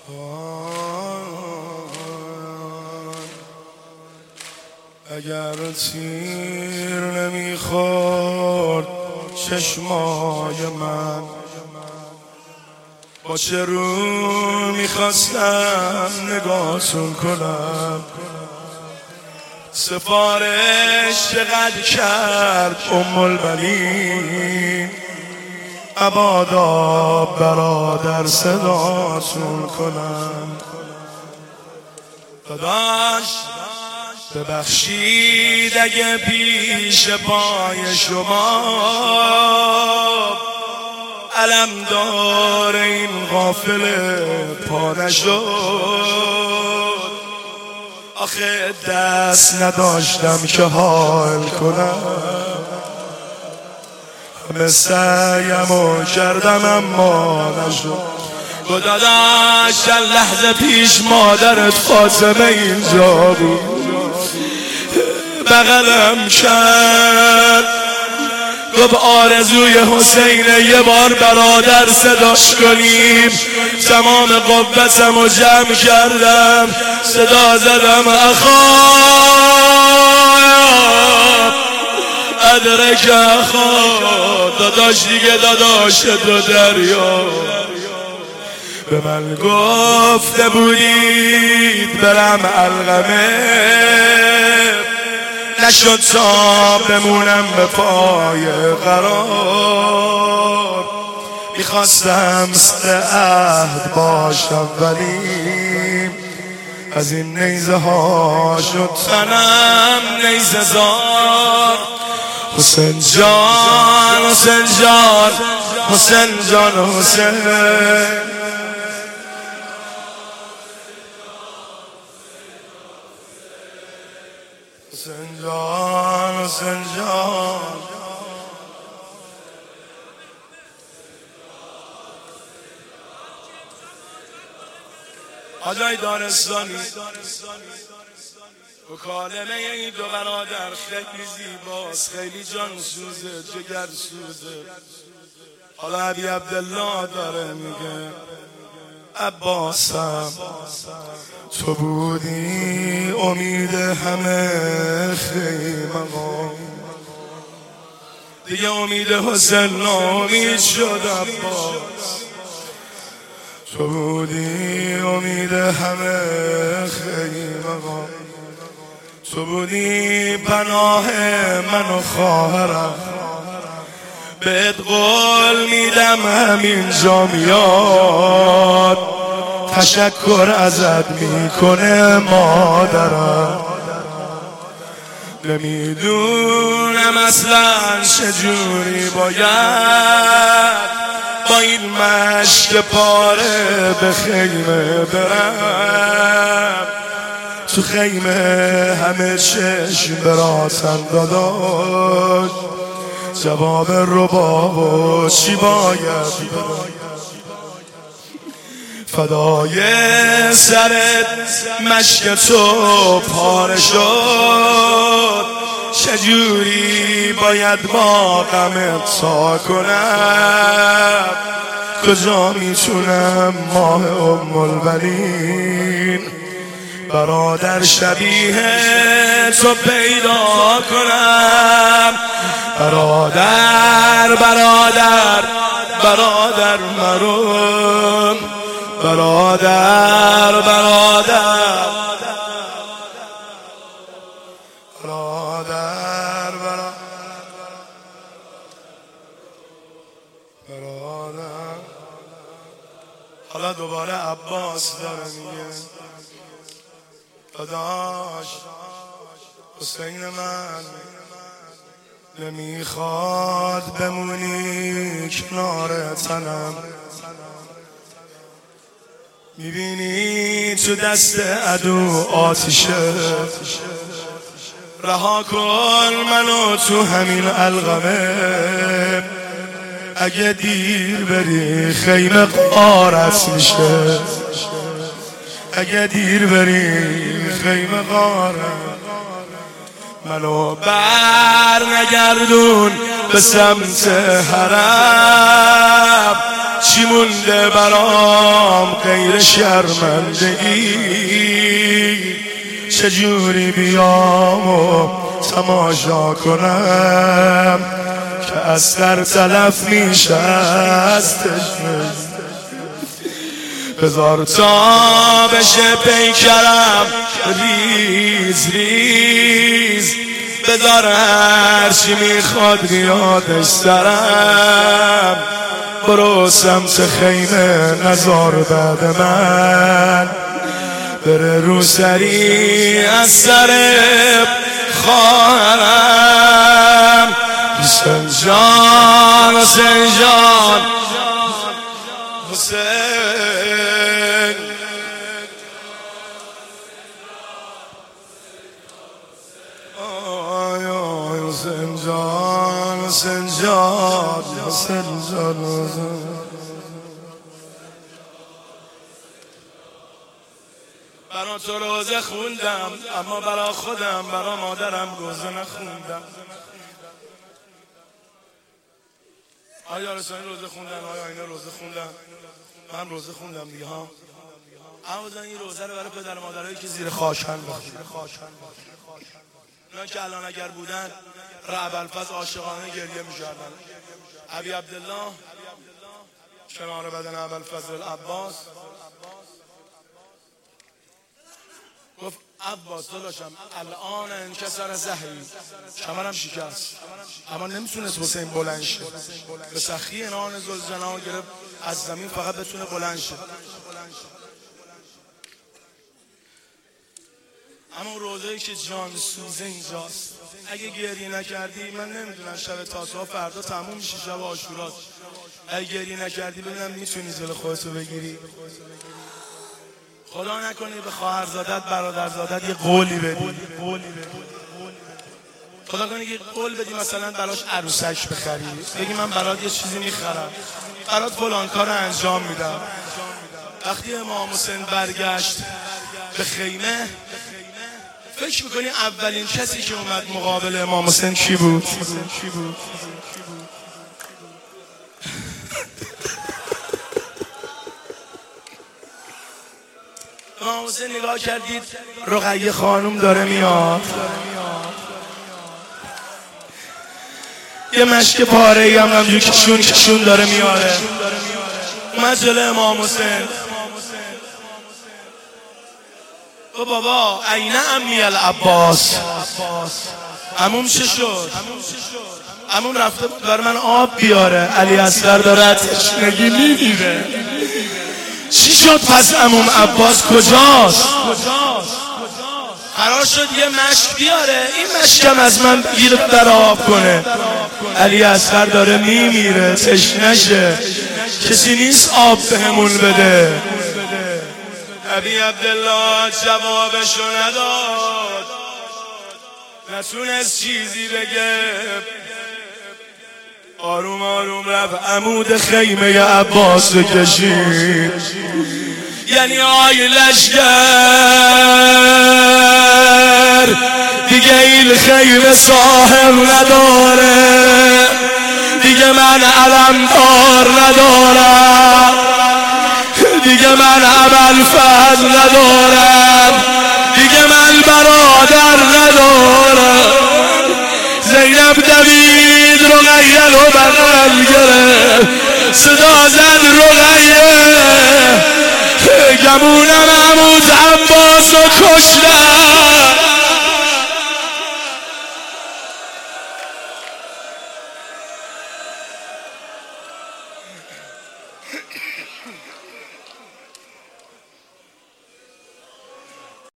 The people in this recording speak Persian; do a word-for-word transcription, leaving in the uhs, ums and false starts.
اگر تیر نمیخورد چشمای من، با چه رو میخواستم نگاهتون کنم. سفارش چقدر کرد ام البنین، ابادا برادر صداتون کنم. داداش ببخشید اگه پیش پای شما علمدار این قافله پا نشد. آخه دست نداشتم که حال کنم، همه سعیمو کردم اما نشد. گو داداش چند لحظه پیش مادرت فاطمه اینجا بود، بغلم کرد، گفت آرزوی حسینه یه بار برادر صداش کنیم. تمام قوتم رو جمع کردم، صدا زدم اخا ادرک اخا. داداش دیگه داداش دو دریا به من گفته بودید برم علقمه، نشد تا بمونم به پای قرار. میخواستم سر عهد باشم ولی از این نیزه ها شد تنم نیزه زار. حسین جان حسین جان حسین جان حسین حسین جان حسین جان. حاجای دارستانی مکالمه این دو برادر خیلی زیباست، خیلی جان سوزه، جگر سوزه. حالا ابی عبدالله داره میگه عباسم تو بودی امید همه خیمه، دیگه امید حسین ناامید شد. عباس تو بودی امید همه خیمه، تو بودی پناه من و خواهرم. بهت قول میدم همینجا میاد تشکر ازت میکنه مادرم. نمیدونم اصلا چجوری باید با این مشک پاره به خیمه برم. تو خیمه همه چشم براتم داداش، جواب رباب و چی باید فدای سرت مشک تو پاره شد. چجوری باید با غمت تا کنم، کجا میتونم ماه ام البنین برادر شبیه تو پیدا کنم. برادر برادر برادر مرون، برادر برادر برادر برادر. حالا دوباره عباس داره میگه داداش حسین من نمیخواد بمونی کنار تنم. میبینی تو دست عدو آتیشه، رها کن منو تو همین علقمه. اگه دیر بری خیمه غارت میشه، اگه دیر بری خیمه غارت. منو بر نگردون به سمت حرم، چی مونده برام غیر غیر شرمندگی چجوری بیام و تماشا کنم که از سر تلف میشه از تشنه. بذار تا بشه پیکرم ریز ریز، بذار هرچی میخواد یادش سرم. برو سمت خیمه نزار بعد من بره رو سری از سر خواهرم. حسین جان حسین جان حسین آی آی حسین جان حسین جان حسین جان برا تو روزه خوندم اما برا خودم برا مادرم روزه نخوندم. آیا رسانی روزه خوندن؟ آیا اینا روزه خوندن؟ من روزه خوندم دیگه ها. اما این روزه رو برای پدر مادرایی که زیر خاشن بخونن. اونا که الان اگر بودن رعب الفضل عاشقانه گریه می‌کردن. ابی عبدالله شمار بدن ابوالفضل العباس گفت عباس داداشم الان انکسر زهری، کمرم شکست، اما نمیتونست حسین بلند شه. به سخی انان ذوالجلال گرفت از زمین فقط بتونه بلند شه. اما روزایی که جان سوزه اینجاست. اگه گریه نکردی من نمیدونم شب تاسوعا فردا تموم میشه، شب عاشورا. اگه گریه نکردی ببینم میتونی جلو خودتو بگیری. خدا نکنی به خواهرزادت برادرزادت یه قولی بدی. خدا کنی که قول بدی مثلا براش عروسک بخری، بگی من برات یه چیزی میخرم، برات فلان کار انجام میدم. وقتی امام حسین برگشت به خیمه فکر میکنی اولین کسی که اومد مقابل امام حسین کی بود؟ امام حسین نگاه کردید رقیه خانوم داره میاد، یه مشک پاره ای هم همجور کشون کشون داره میاره. اومد جلو امام حسین و بابا عین امی العباس. عموم چه شد؟ عموم رفته بود برای من آب بیاره، علی اصغر داره تشنگی میمیره. چی شد پس عموم عباس کجاست؟ قرار شد یه مشک بیاره، این مشکم از من بگیره در آب کنه. علی اصغر داره میمیره، تشنشه، کسی نیست آب بهمون بده. ابی عبدالله جوابشو نداد، نتونست چیزی بگه. آروم آروم رفت عمود خیمه عباس رو کشید. یعنی آی لشگر دیگه این خیمه صاحب نداره، دیگه من علمدار ندارم، دیگه من ابوالفضل ندارم، دیگه من برادر ندارم. زینب دوید رقیه رو بغل گرفت، صدا زد رقیه گمونم عمود عباس رو کشتن.